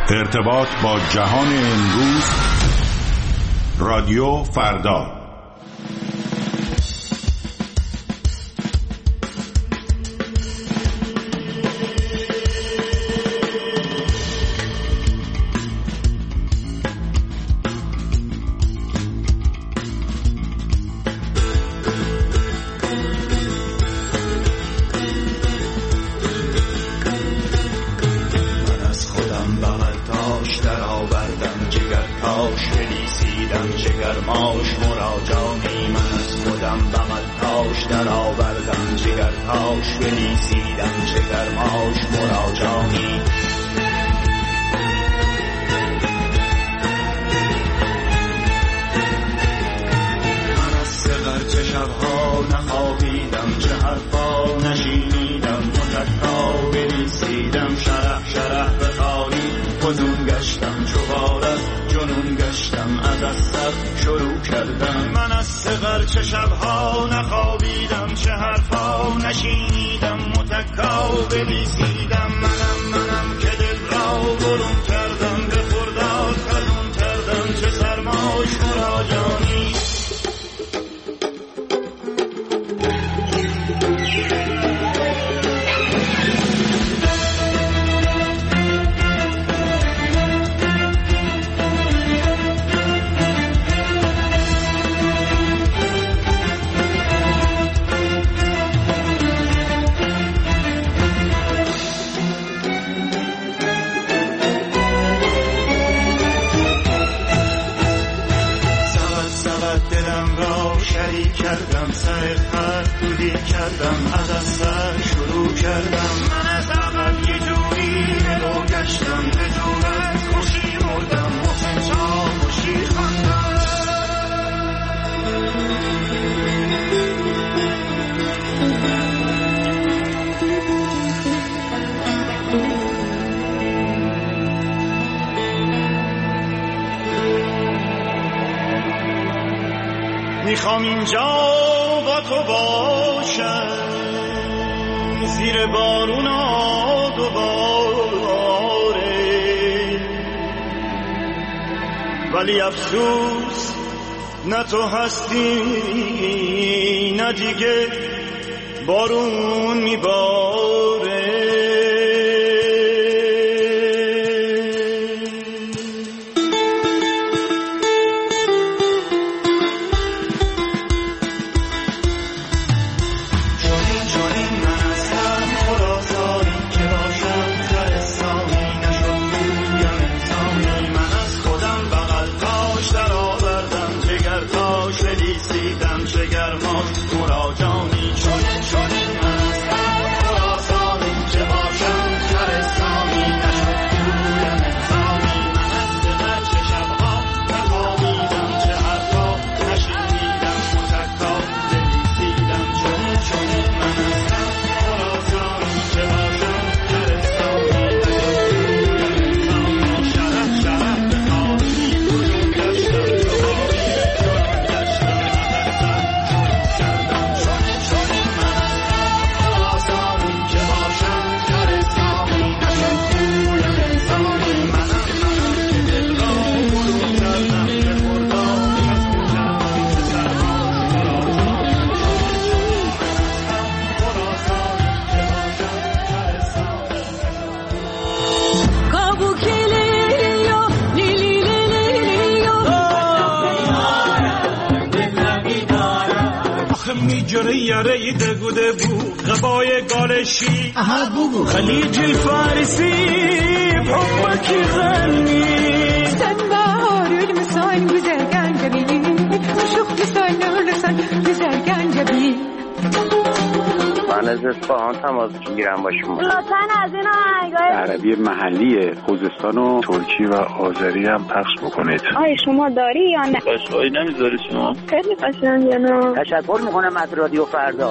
ارتباط با جهان امروز. رادیو فردا. میخوام اینجا با تو باشم، زیر بارونا دوباره، ولی افسوس نه تو هستی نه دیگه بارون میباره. یاره دگوده بو غبای گالشی خلیج الفارسی بحبك غني sen baharül misal güzel gencebi şuh misal sen güzel gencebi. من از اصفهان تماس میگیرم با شما. لطفاً از این آهنگای عربی محلی خوزستان و ترکی و آذری هم پخش بکنید. آیا شما داری یا نه؟ قشنگی نمیذاری شما؟ خیلی قشنگه نه. تشکر میکنم از رادیو فردا.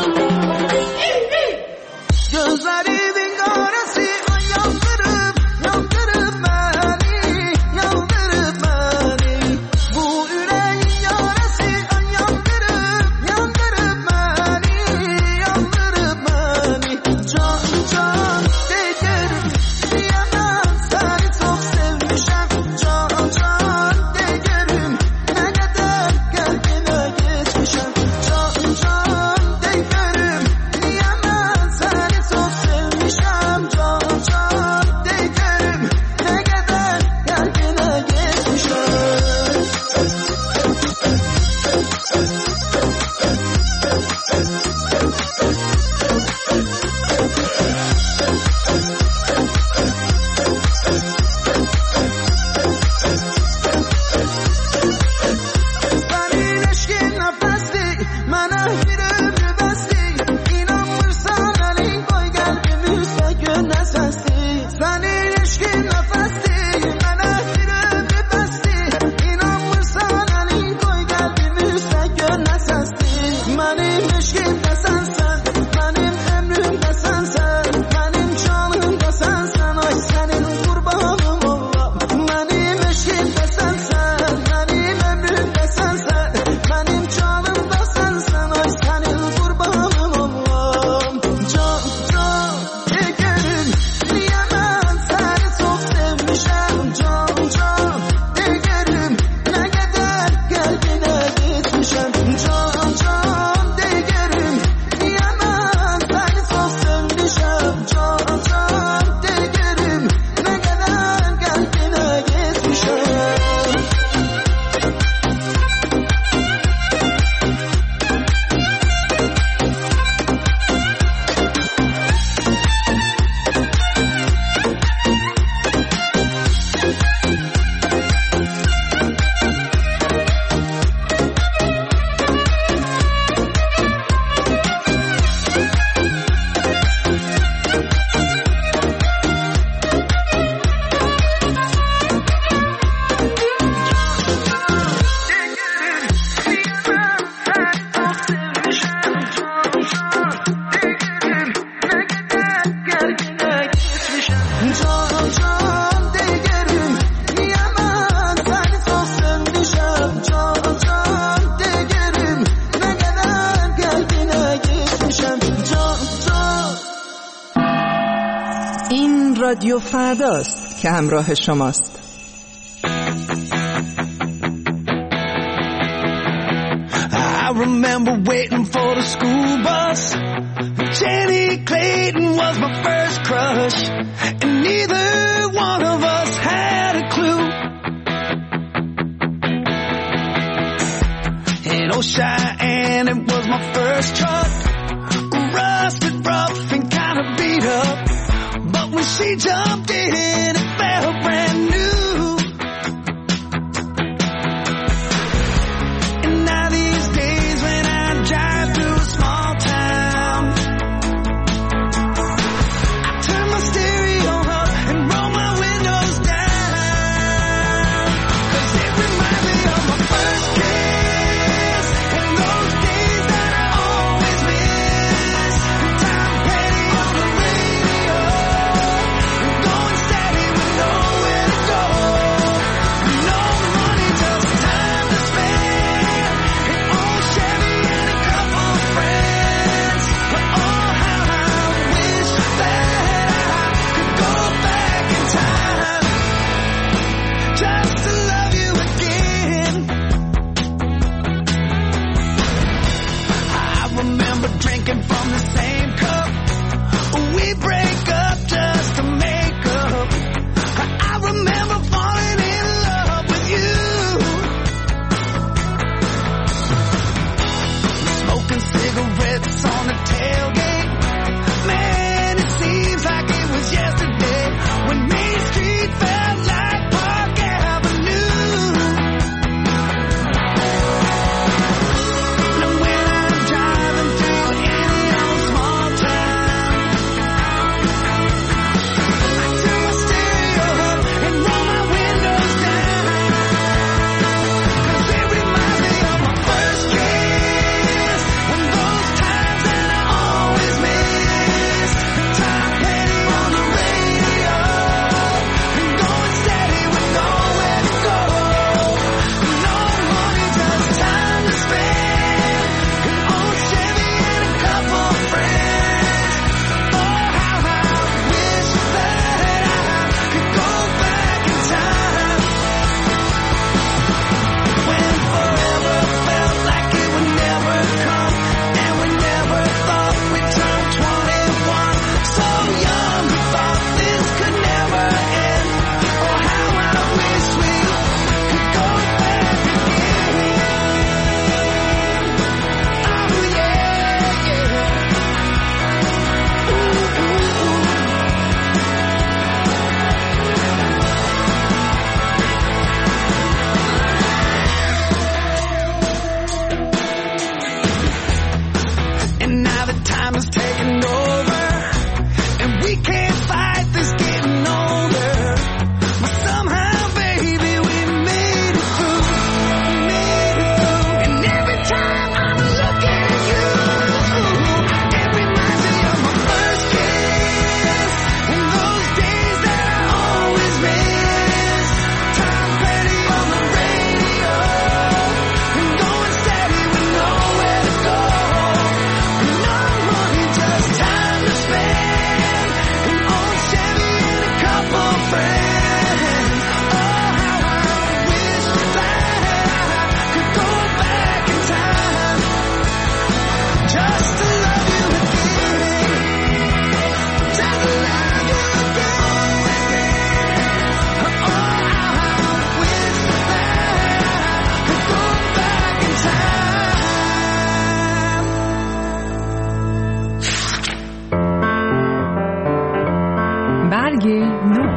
gözleri dingaresi yandırıp yandırıp beni yandırıp beni bu yüreğin yaresi yandırıp yandırıp beni yandırıp beni can can değerim diyemem seni çok رادیو فرداست که همراه شماست. I remember waiting for the school bus. Jenny Clayton was my first crush, and neither one of us had a clue. In old Cheyenne, it was my first truck, rusted, rough, and kind of beat up. But when she jumped in, it felt brand new. And now these days when I drive through a small town, I turn my stereo up and roll my windows down, 'cause it reminds me of my first kiss and those days that I always miss. Tom Petty on the radio, going steady with nowhere to go. No money, just time to spend. An old Chevy and a couple of friends. But oh, how I wish that I could go back in time, just to love you again. I remember drinking from the same cup. We break up just to make up. I remember falling in love with you. Smoking cigarettes on the tailgate. Man, it seems like it was yesterday when Main Street felt like Park Avenue. And when I'm driving through any old small town, I turn my stereo up and roll my windows down, 'cause it reminds me of my first kiss and those times that I always miss. Tom Petty on the radio, and going steady with nowhere to go. No money, just time to spend. An old Chevy and a couple of friends. Oh, how I wish that I could go back in time, when forever felt like it would never come, and we never thought we'd turn 21. So young, we thought this could never end. Oh, how I wish we could go back again. Oh yeah, yeah. Ooh, ooh, ooh. And now the time is taking over, and we can't fight this getting older. But somehow, baby, we made it through, And every time I'm looking at you, it reminds me of my first kiss and those days that I always miss. Tom Petty on the radio, and going steady with nowhere to go. No money, just time to spend. An old Chevy and a couple of friends. Oh, how I wish that I could go back in time, just to love you again. Just to love you again. Oh, how I wish that I could go back in time. برگ نو.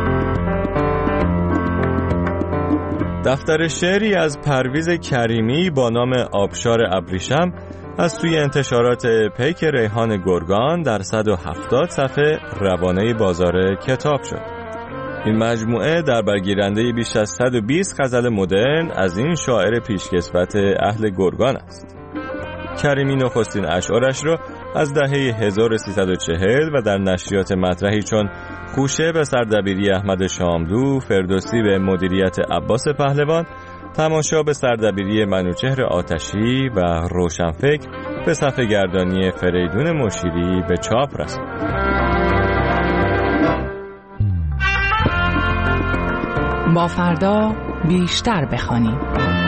دفتر شعری از پرویز کریمی با نام آبشار ابریشم از توی انتشارات پیک ریحان گرگان در 170 صفحه روانه بازار کتاب شد. این مجموعه در برگیرنده بیش از 120 غزل مدرن از این شاعر پیشکسوت اهل گرگان است. کریمی نخستین اشعارش را از دهه 1340 و در نشریات مطرحی چون خوشه به سردبیری احمد شاملو، فردوسی به مدیریت عباس پهلوان، تماشا به سردبیری منوچهر آتشی و روشنفکر به صفحه گردانی فریدون مشیری به چاپ رساند. با فردا بیشتر بخوانیم.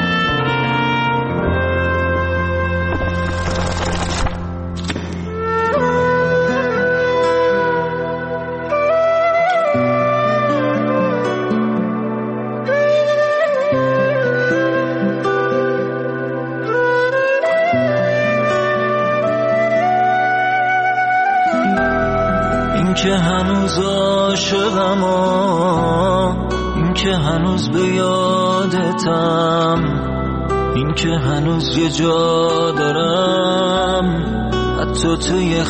این که هنوز عاشقم، این که هنوز به یادتم، این که هنوز یه جا دارم حتی توی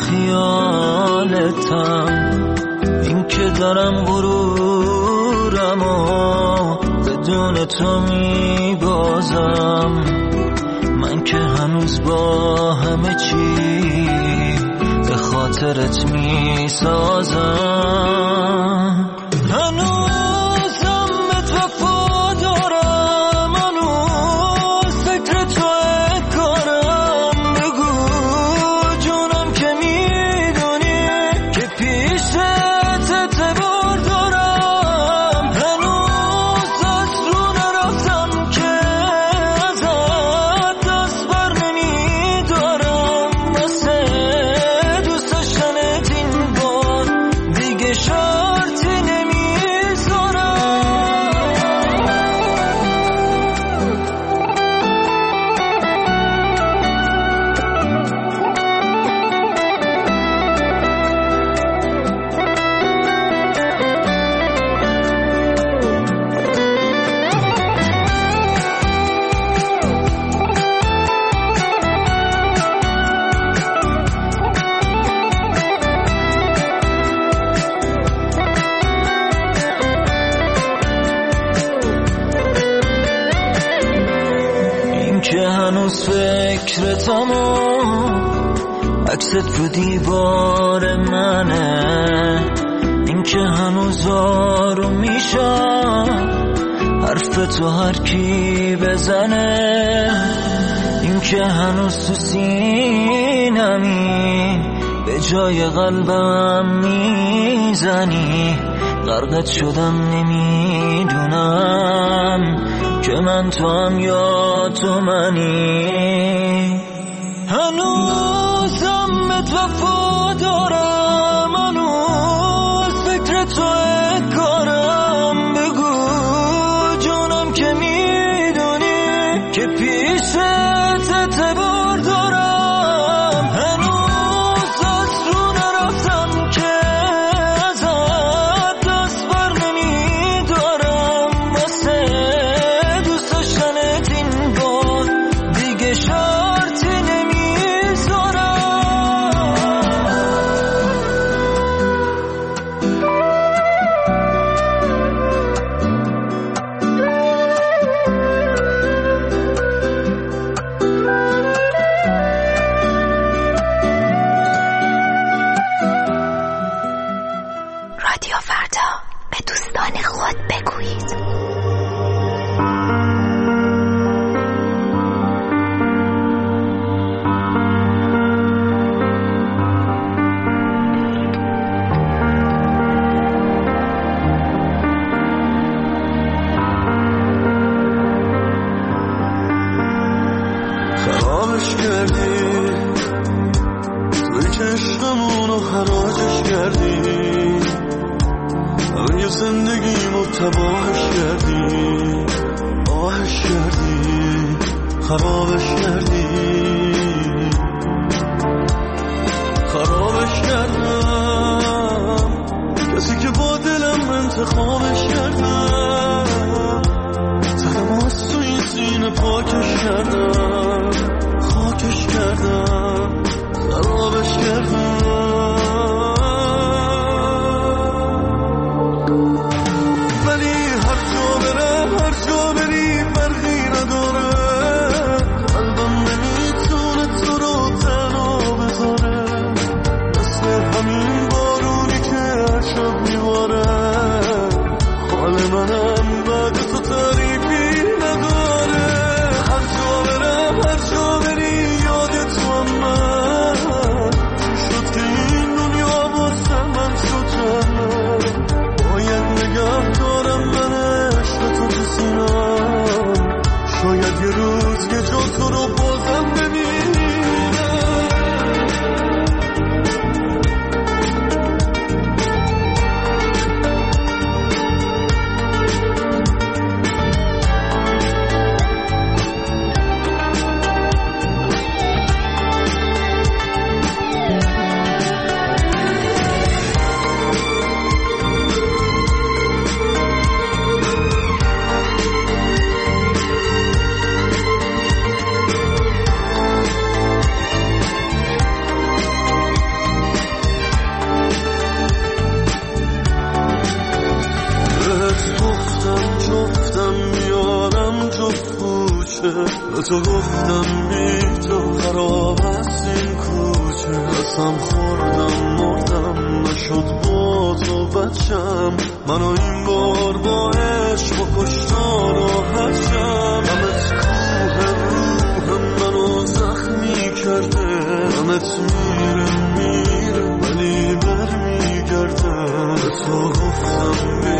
خیالتم، این که دارم غرورم و بدون تو میبازم، من که هنوز با همه چی به خاطرت میسازم. هنوزم بهت وفا دارم، هنوز فکر توی کارم، بگو جونم که میدونی که پیشت اعتبار دارم، هنوز از رو نرفتم که ازت دست بر نمیدارم، واسه دوست داشتنت این بار دیگه شرطی که هنوز فکرتم و عکست رو دیوار منه، این که هنوز آروم میشم حرف تو هر کی بزنه، این که هنوز تو سینمی به جای قلبم میزنی، غرقت شدم نمیدونم که من تو هم یا تو منی، هنوزم بهت وفا دارم، هنوز فکر توی کارم، بگو جونم که میدونی که پیشت اعتبار دارم، هنوز از رو نرفتم که ازت دست بر نمیدارم، واسه دوست داشتنت این بار دیگه شرطی نمیذارم. رادیو فردا، به دوستان خود بگویید. خرابش کردی توی چشممونو، حراجش کردی همه زندگیمو تباهش کردی، آهش کردی، خرابش کردی، خرابش کردم، کسی که با دلم انتخابش کردم، زدم از تو این سینه پاکش کردم، خاکش کردم، خرابش کردم، ولی هر جا برم هر جا بری فرقی نداره، قلبم نمیتونه تو رو تنها بذاره، مثل همین بارونی که هر شب میباره، حال منم بعد تو تعریفی نداره، هر جا برم گفتم جفتم میارم جفت کوچه، به تو گفتم بی تو خراب است این کوچه. قسم خوردم مردم نشد با تو بچم، منو این بار با عشق و کشتار راحت شم. همت کوه روح منو زخمی کرده، همت میره ولی برمیگرده. به تو گفتم